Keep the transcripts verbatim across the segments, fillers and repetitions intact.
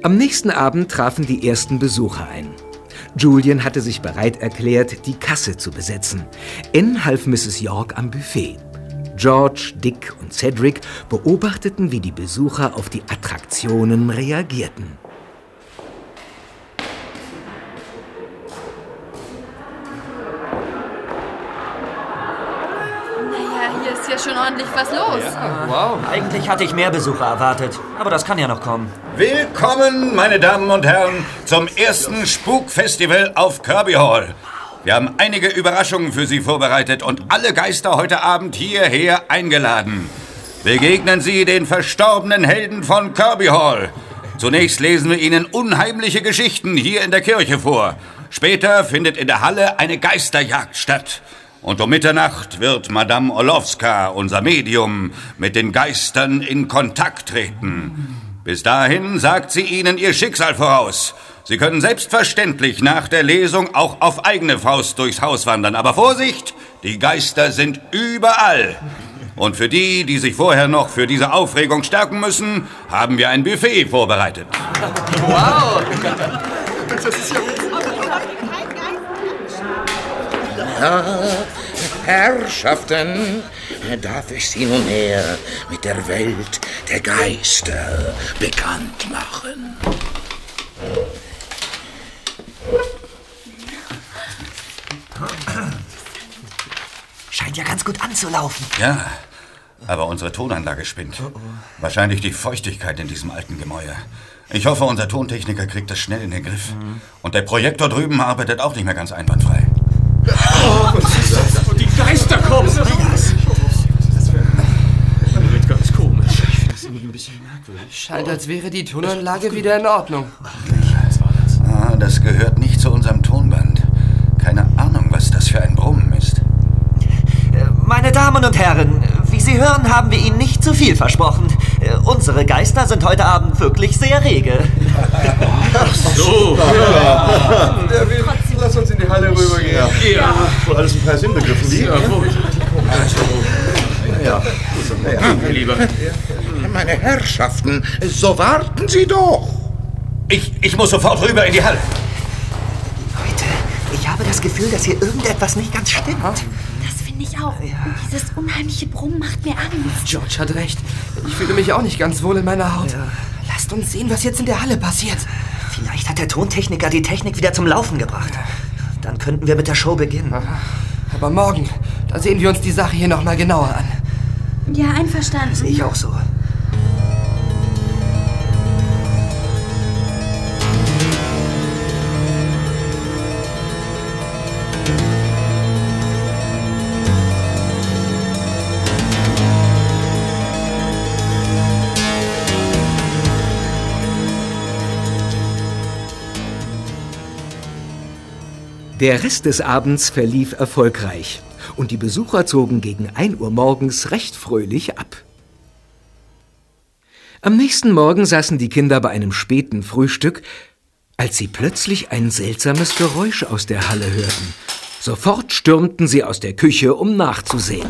Am nächsten Abend trafen die ersten Besucher ein. Julian hatte sich bereit erklärt, die Kasse zu besetzen. Anne half Misses York am Buffet. George, Dick und Cedric beobachteten, wie die Besucher auf die Attraktionen reagierten. Hier ist ja schon ordentlich was los. Ja, wow. Eigentlich hatte ich mehr Besucher erwartet, aber das kann ja noch kommen. Willkommen, meine Damen und Herren, zum ersten Spukfestival auf Kirby Hall. Wir haben einige Überraschungen für Sie vorbereitet und alle Geister heute Abend hierher eingeladen. Begegnen Sie den verstorbenen Helden von Kirby Hall. Zunächst lesen wir Ihnen unheimliche Geschichten hier in der Kirche vor. Später findet in der Halle eine Geisterjagd statt. Und um Mitternacht wird Madame Orlowska, unser Medium, mit den Geistern in Kontakt treten. Bis dahin sagt sie Ihnen Ihr Schicksal voraus. Sie können selbstverständlich nach der Lesung auch auf eigene Faust durchs Haus wandern. Aber Vorsicht, die Geister sind überall. Und für die, die sich vorher noch für diese Aufregung stärken müssen, haben wir ein Buffet vorbereitet. Wow! Das ist ja... Ja, Herrschaften, darf ich Sie nunmehr mit der Welt der Geister bekannt machen. Scheint ja ganz gut anzulaufen. Ja, aber unsere Tonanlage spinnt. Wahrscheinlich die Feuchtigkeit in diesem alten Gemäuer. Ich hoffe, unser Tontechniker kriegt das schnell in den Griff. Mhm. Und der Projektor drüben arbeitet auch nicht mehr ganz einwandfrei. Oh, was ist das? Und die Geister kommen! Das wird ganz komisch. Ich finde das irgendwie ein bisschen merkwürdig. Scheint, als wäre die Tonanlage wieder in Ordnung. Ah, das gehört nicht zu unserem Tonband. Keine Ahnung, was das für ein Brummen ist. Meine Damen und Herren, wie Sie hören, haben wir Ihnen nicht zu viel versprochen. Unsere Geister sind heute Abend wirklich sehr rege. Ach so. Ja. Ja, wir, lass uns in die Halle rübergehen. Ja. Ja. Wohl alles ein paar Sinnbegriffen, wie? Ja, wohl. Ja. Ja, lieber. Meine Herrschaften, so warten Sie doch. Ich, ich muss sofort rüber in die Halle. Leute, ich habe das Gefühl, dass hier irgendetwas nicht ganz stimmt. Das finde ich auch. Ja. Und dieses unheimliche Brummen macht mir Angst. George hat recht. Ich fühle mich auch nicht ganz wohl in meiner Haut. Ja. Lasst uns sehen, was jetzt in der Halle passiert. Vielleicht hat der Tontechniker die Technik wieder zum Laufen gebracht. Dann könnten wir mit der Show beginnen. Aha. Aber morgen, da sehen wir uns die Sache hier noch mal genauer an. Ja, einverstanden. Sehe ich auch so. Der Rest des Abends verlief erfolgreich und die Besucher zogen gegen ein Uhr morgens recht fröhlich ab. Am nächsten Morgen saßen die Kinder bei einem späten Frühstück, als sie plötzlich ein seltsames Geräusch aus der Halle hörten. Sofort stürmten sie aus der Küche, um nachzusehen.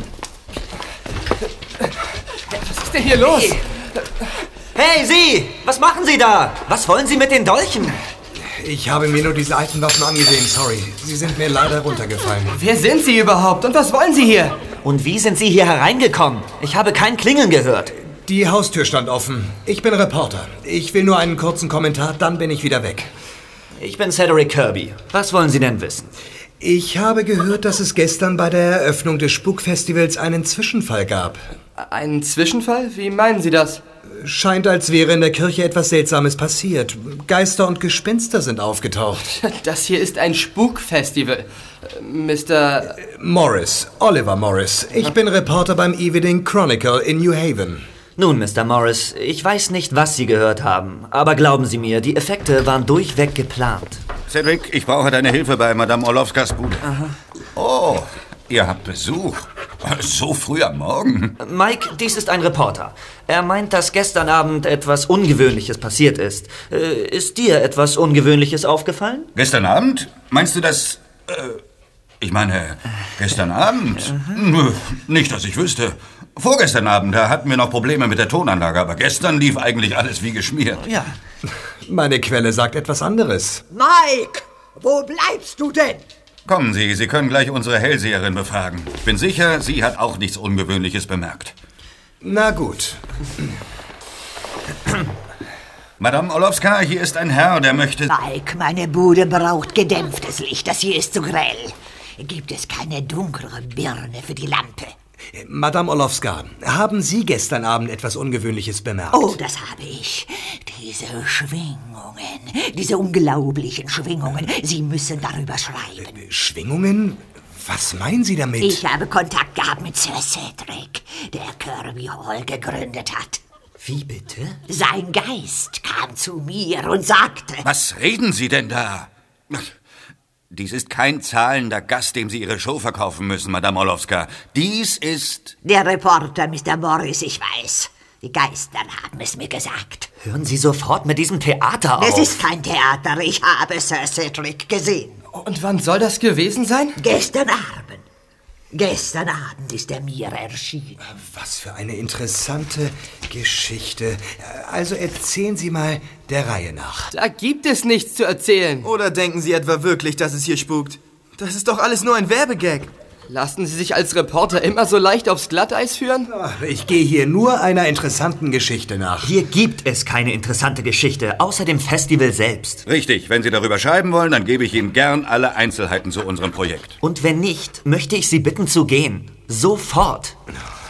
Was ist denn hier los? Hey, Sie! Was machen Sie da? Was wollen Sie mit den Dolchen? Ich habe mir nur diese alten Waffen angesehen, sorry. Sie sind mir leider runtergefallen. Wer sind Sie überhaupt und was wollen Sie hier? Und wie sind Sie hier hereingekommen? Ich habe kein Klingeln gehört. Die Haustür stand offen. Ich bin Reporter. Ich will nur einen kurzen Kommentar, dann bin ich wieder weg. Ich bin Cedric Kirby. Was wollen Sie denn wissen? Ich habe gehört, dass es gestern bei der Eröffnung des Spukfestivals einen Zwischenfall gab. Einen Zwischenfall? Wie meinen Sie das? Scheint, als wäre in der Kirche etwas Seltsames passiert. Geister und Gespenster sind aufgetaucht. Das hier ist ein Spukfestival. Mister Morris, Oliver Morris. Ich bin Reporter beim Evening Chronicle in New Haven. Nun, Mister Morris, ich weiß nicht, was Sie gehört haben. Aber glauben Sie mir, die Effekte waren durchweg geplant. Cedric, ich brauche deine Hilfe bei Madame Orlowskas Bude. Aha. Oh, ihr habt Besuch. So früh am Morgen. Mike, dies ist ein Reporter. Er meint, dass gestern Abend etwas Ungewöhnliches passiert ist. Äh, ist dir etwas Ungewöhnliches aufgefallen? Gestern Abend? Meinst du das... Äh, Ich meine, gestern Abend? Nö, nicht, dass ich wüsste. Vorgestern Abend, da hatten wir noch Probleme mit der Tonanlage, aber gestern lief eigentlich alles wie geschmiert. Ja. Meine Quelle sagt etwas anderes. Mike, wo bleibst du denn? Kommen Sie, Sie können gleich unsere Hellseherin befragen. Ich bin sicher, sie hat auch nichts Ungewöhnliches bemerkt. Na gut. Madame Orlowska, hier ist ein Herr, der möchte... Mike, meine Bude braucht gedämpftes Licht. Das hier ist zu grell. Gibt es keine dunklere Birne für die Lampe? Madame Orlowska, haben Sie gestern Abend etwas Ungewöhnliches bemerkt? Oh, das habe ich. Diese Schwingungen, diese unglaublichen Schwingungen. Sie müssen darüber schreiben. Äh, Schwingungen? Was meinen Sie damit? Ich habe Kontakt gehabt mit Sir Cedric, der Kirby Hall gegründet hat. Wie bitte? Sein Geist kam zu mir und sagte... Was reden Sie denn da? Dies ist kein zahlender Gast, dem Sie Ihre Show verkaufen müssen, Madame Orlowska. Dies ist... Der Reporter, Mister Morris, ich weiß. Die Geister haben es mir gesagt. Hören Sie sofort mit diesem Theater auf. Es ist kein Theater, ich habe Sir Cedric gesehen. Und wann soll das gewesen sein? Gestern Abend. Gestern Abend ist er mir erschienen. Was für eine interessante Geschichte. Also erzählen Sie mal der Reihe nach. Da gibt es nichts zu erzählen. Oder denken Sie etwa wirklich, dass es hier spukt? Das ist doch alles nur ein Werbegag. Lassen Sie sich als Reporter immer so leicht aufs Glatteis führen? Ich gehe hier nur einer interessanten Geschichte nach. Hier gibt es keine interessante Geschichte, außer dem Festival selbst. Richtig, wenn Sie darüber schreiben wollen, dann gebe ich Ihnen gern alle Einzelheiten zu unserem Projekt. Und wenn nicht, möchte ich Sie bitten zu gehen. Sofort.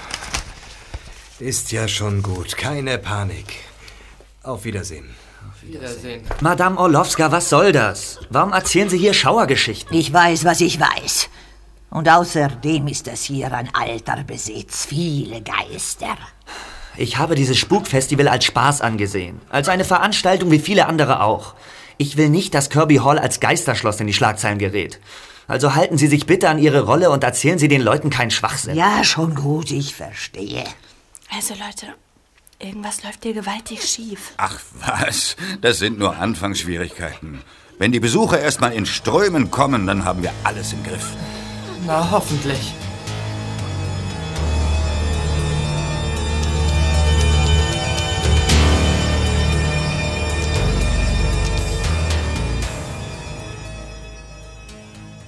Ist ja schon gut, keine Panik. Auf Wiedersehen. Auf Wiedersehen. Madame Orlowska, was soll das? Warum erzählen Sie hier Schauergeschichten? Ich weiß, was ich weiß. Und außerdem ist das hier ein alter Besitz, viele Geister. Ich habe dieses Spukfestival als Spaß angesehen. Als eine Veranstaltung wie viele andere auch. Ich will nicht, dass Kirby Hall als Geisterschloss in die Schlagzeilen gerät. Also halten Sie sich bitte an Ihre Rolle und erzählen Sie den Leuten keinen Schwachsinn. Ja, schon gut, ich verstehe. Also Leute, irgendwas läuft hier gewaltig schief. Ach was, das sind nur Anfangsschwierigkeiten. Wenn die Besucher erst mal in Strömen kommen, dann haben wir alles im Griff. Na, hoffentlich.